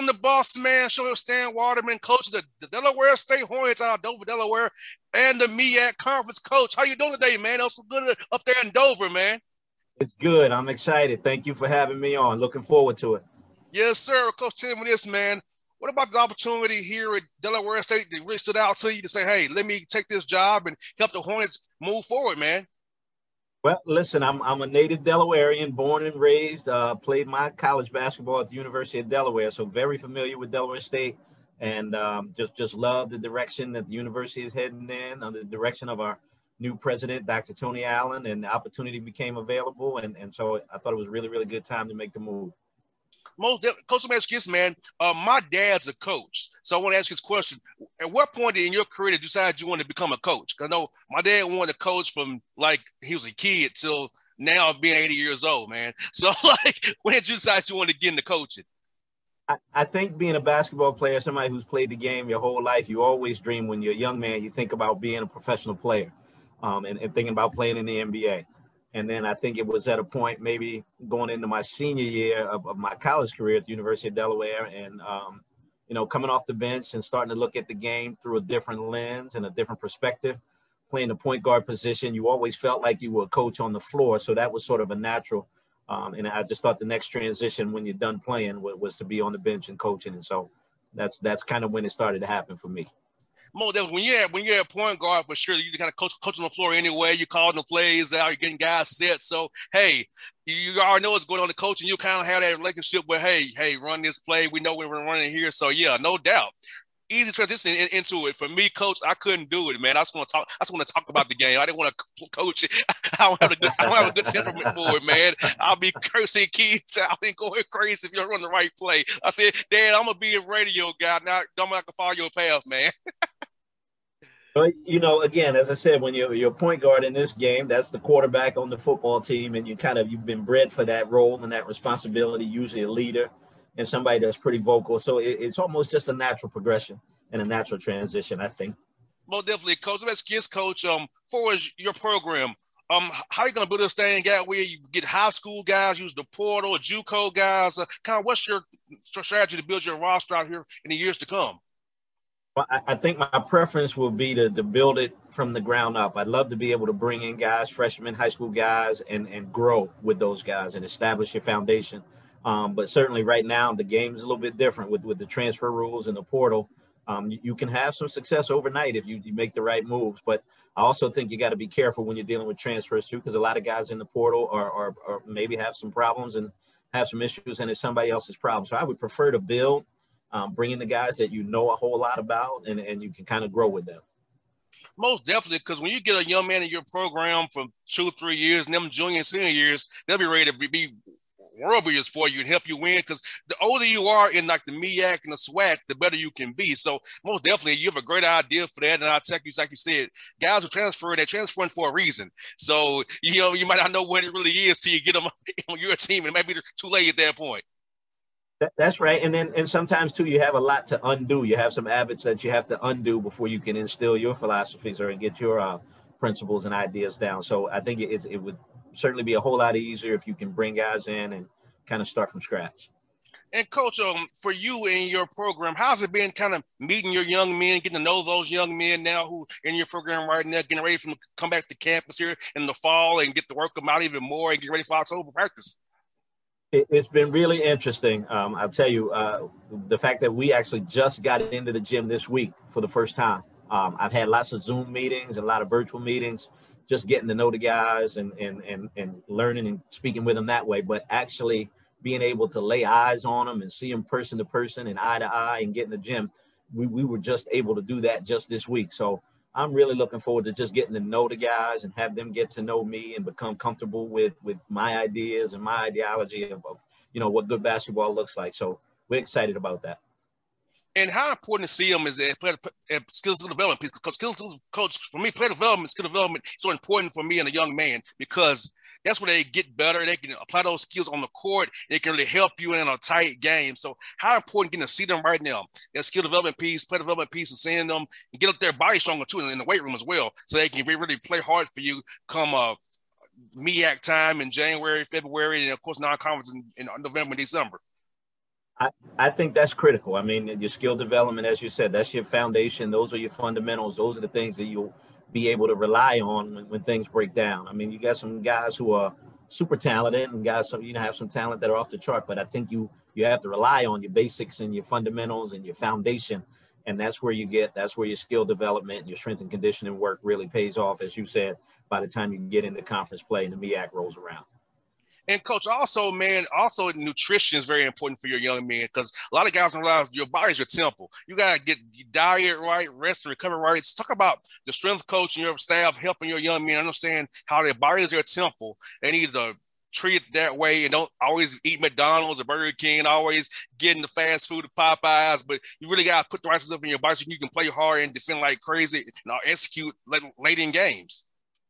I'm the boss man, show Stan Waterman, coach of the Delaware State Hornets out of Dover, Delaware, and the MEAC Conference coach. How you doing today, man? That was good up there in Dover, man. It's good. I'm excited. Thank you for having me on. Looking forward to it. Yes, sir. Coach, tell me this, man. What about the opportunity here at Delaware State that really stood out to you to say, hey, let me take this job and help the Hornets move forward, man? Well, listen, I'm a native Delawarean, born and raised, played my college basketball at the University of Delaware, so very familiar with Delaware State, and just love the direction that the university is heading in, under the direction of our new president, Dr. Tony Allen, and the opportunity became available, and so I thought it was a really, really good time to make the move. Coach, let me ask you this, man. My dad's a coach, so I want to ask you this question. At what point in your career did you decide you wanted to become a coach? Because I know my dad wanted to coach from like he was a kid till now being 80 years old, man. So like, when did you decide you wanted to get into coaching? I think being a basketball player, somebody who's played the game your whole life, you always dream when you're a young man, you think about being a professional player and thinking about playing in the NBA. And then I think it was at a point maybe going into my senior year of my college career at the University of Delaware and, coming off the bench and starting to look at the game through a different lens and a different perspective, playing the point guard position. You always felt like you were a coach on the floor. So that was sort of a natural. And I just thought the next transition when you're done playing was to be on the bench and coaching. And so that's kind of when it started to happen for me. Mo, when you're a point guard, for sure, you kind of coach on the floor anyway. You're calling the plays out, you're getting guys set. So, hey, you already know what's going on in the coaching. You kind of have that relationship where, hey, run this play. We know we're running here. So, yeah, no doubt. Easy transition into it. For me, coach, I couldn't do it, man. I just want to talk about the game. I didn't want to coach it. I don't have a good temperament for it, man. I'll be cursing kids out and going crazy if you don't run the right play. I said, Dad, I'm gonna be a radio guy. Now I'm not gonna follow your path, man. But, again, as I said, when you're a point guard in this game, that's the quarterback on the football team, and you've been bred for that role and that responsibility, usually a leader and somebody that's pretty vocal. So it's almost just a natural progression and a natural transition, I think. Well, definitely, Coach. Let's get Coach. For your program, how are you going to build this thing out where you get high school guys, use the portal, JUCO guys? Kind of what's your strategy to build your roster out here in the years to come? Well, I think my preference will be to build it from the ground up. I'd love to be able to bring in guys, freshmen, high school guys, and grow with those guys and establish your foundation. But certainly right now, the game is a little bit different with the transfer rules and the portal. You can have some success overnight if you make the right moves. But I also think you got to be careful when you're dealing with transfers too, because a lot of guys in the portal are maybe have some problems and have some issues, and it's somebody else's problem. So I would prefer to build. Bring in the guys that you know a whole lot about and you can kind of grow with them. Most definitely, because when you get a young man in your program for 2-3 years, and them junior and senior years, they'll be ready to be world beaters for you and help you win. Because the older you are in like the MEAC and the SWAC, the better you can be. So most definitely, you have a great idea for that. And I'll tell you, like you said, guys who transfer, they're transferring for a reason. So you might not know what it really is till you get them on your team, and it might be too late at that point. That's right. And sometimes, too, you have a lot to undo. You have some habits that you have to undo before you can instill your philosophies or get your principles and ideas down. So I think it would certainly be a whole lot easier if you can bring guys in and kind of start from scratch. And Coach, for you in your program, how's it been kind of meeting your young men, getting to know those young men now who in your program right now, getting ready to come back to campus here in the fall and get to work them out even more and get ready for October practice? It's been really interesting. I'll tell you, the fact that we actually just got into the gym this week for the first time. I've had lots of Zoom meetings and a lot of virtual meetings, just getting to know the guys and learning and speaking with them that way. But actually being able to lay eyes on them and see them person to person and eye to eye and get in the gym, we were just able to do that just this week. So I'm really looking forward to just getting to know the guys and have them get to know me and become comfortable with my ideas and my ideology of what good basketball looks like. So we're excited about that. And how important to see them is skills development piece, because coach, for me, skill development is so important for me and a young man, because that's where they get better. They can apply those skills on the court. It can really help you in a tight game. So how important getting to see them right now, that skill development piece, play development piece, and seeing them and get up their body stronger too in the weight room as well, so they can really play hard for you come MEAC time in January, February, and of course non-conference in November and December. I think that's critical. I mean, your skill development, as you said, that's your foundation. Those are your fundamentals. Those are the things that you'll be able to rely on when things break down. I mean, you got some guys who are super talented and guys, some, have some talent that are off the chart, but I think you have to rely on your basics and your fundamentals and your foundation. And that's where your skill development and your strength and conditioning work really pays off, as you said, by the time you get into conference play and the MEAC rolls around. And coach, also, man, also nutrition is very important for your young men because a lot of guys don't realize your body's your temple. You gotta get your diet right, rest and recover right. So talk about the strength coach and your staff helping your young men understand how their body is their temple. They need to treat it that way and don't always eat McDonald's or Burger King, always getting the fast food at Popeyes, but you really gotta put the right stuff in your body so you can play hard and defend like crazy and execute late in games.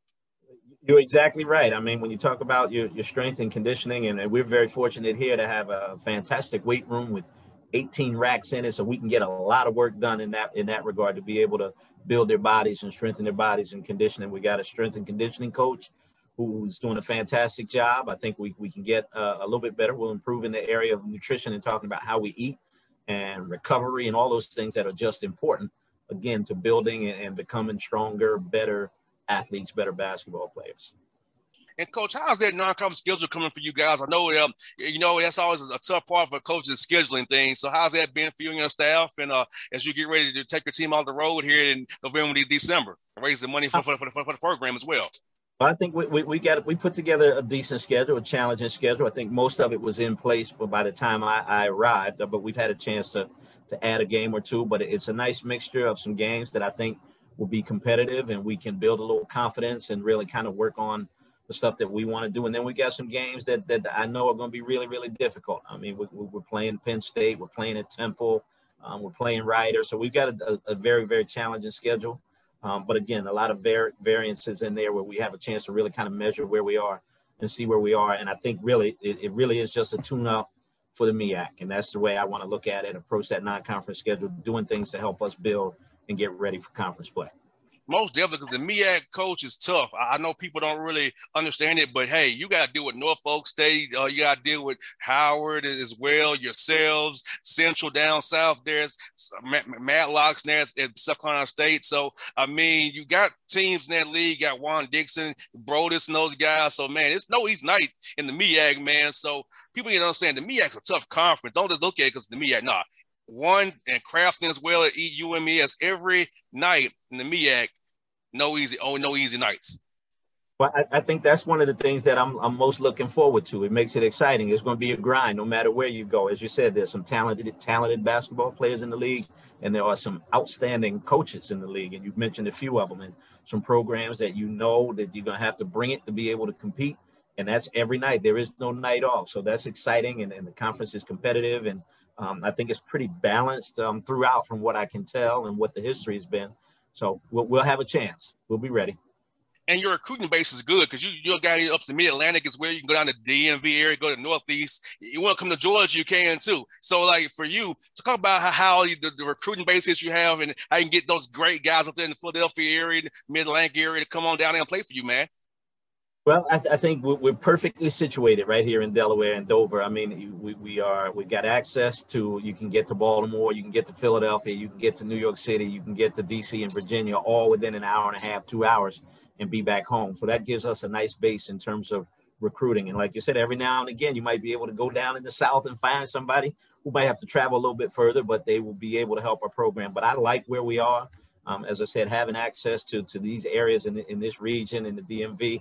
You're exactly right. I mean, when you talk about your strength and conditioning, and we're very fortunate here to have a fantastic weight room with 18 racks in it, so we can get a lot of work done in that regard to be able to build their bodies and strengthen their bodies and conditioning. We got a strength and conditioning coach who's doing a fantastic job. I think we can get a little bit better. We'll improve in the area of nutrition and talking about how we eat and recovery and all those things that are just important, again, to building and becoming stronger, better athletes, better basketball players. And coach, how's that non-conference schedule coming for you guys? I know, that's always a tough part for coaches scheduling things. So how's that been for you and your staff? And as you get ready to take your team out the road here in November, December, raise the money for the program as well. I think we put together a decent schedule, a challenging schedule. I think most of it was in place by the time I arrived, but we've had a chance to add a game or two. But it's a nice mixture of some games that I think will be competitive, and we can build a little confidence and really kind of work on the stuff that we want to do. And then we got some games that I know are going to be really, really difficult. I mean, we're playing Penn State, we're playing at Temple, we're playing Rider. So we've got a very, very challenging schedule. But again, a lot of variances in there where we have a chance to really kind of measure where we are and see where we are. And I think really, it really is just a tune-up for the MEAC. And that's the way I want to look at it, approach that non-conference schedule, doing things to help us build and get ready for conference play. Most definitely, because the MEAC coach is tough. I know people don't really understand it, but hey, you got to deal with Norfolk State. You got to deal with Howard as well, yourselves, Central down south. There's Matlock's there at South Carolina State. So, I mean, you got teams in that league. You got Juan Dixon, Brodus, and those guys. So, man, it's no easy night in the MEAC, man. So, people need to understand the MEAC's a tough conference. Don't just look at it because the MEAC, nah. One and Crafton as well at UMES every night in the MEAC. No easy nights. Well, I think that's one of the things that I'm most looking forward to. It makes it exciting. It's going to be a grind no matter where you go. As you said, there's some talented basketball players in the league, and there are some outstanding coaches in the league. And you've mentioned a few of them, and some programs that you know that you're going to have to bring it to be able to compete. And that's every night. There is no night off. So that's exciting, and the conference is competitive, and I think it's pretty balanced throughout from what I can tell and what the history has been. So we'll have a chance. We'll be ready. And your recruiting base is good because you're a guy up to Mid-Atlantic as well. You can go down to the DMV area, go to Northeast. You want to come to Georgia, you can too. So, like, for you, talk about how the recruiting bases you have and how you can get those great guys up there in the Philadelphia area, Mid-Atlantic area to come on down there and play for you, man. Well, I think we're perfectly situated right here in Delaware and Dover. I mean, we've got access to, you can get to Baltimore, you can get to Philadelphia, you can get to New York City, you can get to DC and Virginia, all within an hour and a half, 2 hours, and be back home. So that gives us a nice base in terms of recruiting. And like you said, every now and again, you might be able to go down in the South and find somebody who might have to travel a little bit further, but they will be able to help our program. But I like where we are. As I said, having access to these areas in this region, in the DMV,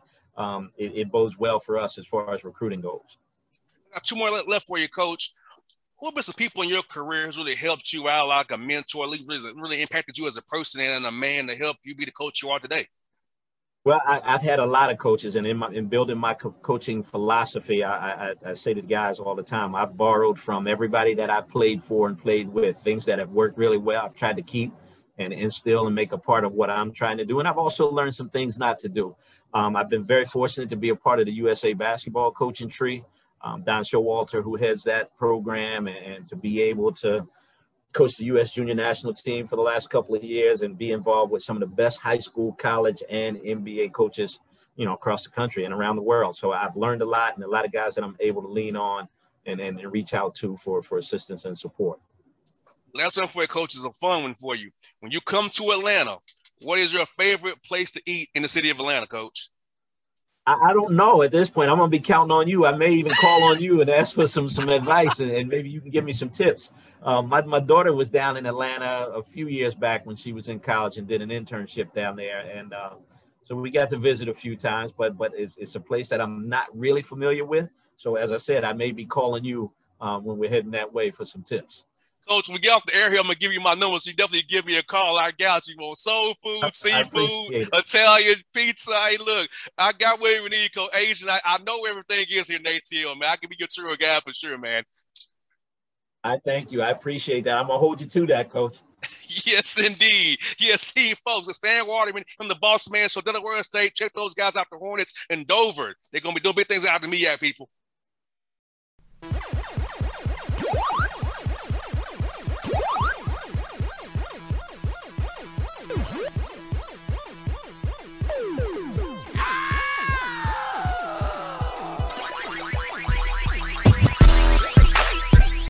it bodes well for us as far as recruiting goes. Got two more left for you, Coach. Who have been some people in your career who's really helped you out, like a mentor, really impacted you as a person and a man to help you be the coach you are today? Well, I've had a lot of coaches, and in building my coaching philosophy, I say to the guys all the time, I've borrowed from everybody that I played for and played with. Things that have worked really well, I've tried to keep and instill and make a part of what I'm trying to do. And I've also learned some things not to do. I've been very fortunate to be a part of the USA basketball coaching tree. Don Showalter, who heads that program, and to be able to coach the U.S. junior national team for the last couple of years and be involved with some of the best high school, college, and NBA coaches, across the country and around the world. So I've learned a lot, and a lot of guys that I'm able to lean on and reach out to for assistance and support. Last one for you, Coach, is a fun one for you. When you come to Atlanta, what is your favorite place to eat in the city of Atlanta, Coach? I don't know at this point. I'm going to be counting on you. I may even call on you and ask for some advice, and maybe you can give me some tips. My daughter was down in Atlanta a few years back when she was in college and did an internship down there. And so we got to visit a few times, but it's a place that I'm not really familiar with. So as I said, I may be calling you when we're heading that way for some tips. Coach, when we get off the air here, I'm going to give you my number, so you definitely give me a call. I got you on soul food, seafood, Italian, pizza. Hey, look, I got what we need, Coach. Asian, I know everything is here in ATL, man. I can be your tour guide for sure, man. I thank you. I appreciate that. I'm going to hold you to that, Coach. Yes, indeed. Yes, folks. It's Stan Waterman from the Boss Man Show, Delaware State. Check those guys out, the Hornets and Dover. They're going to be doing big things out of me, people.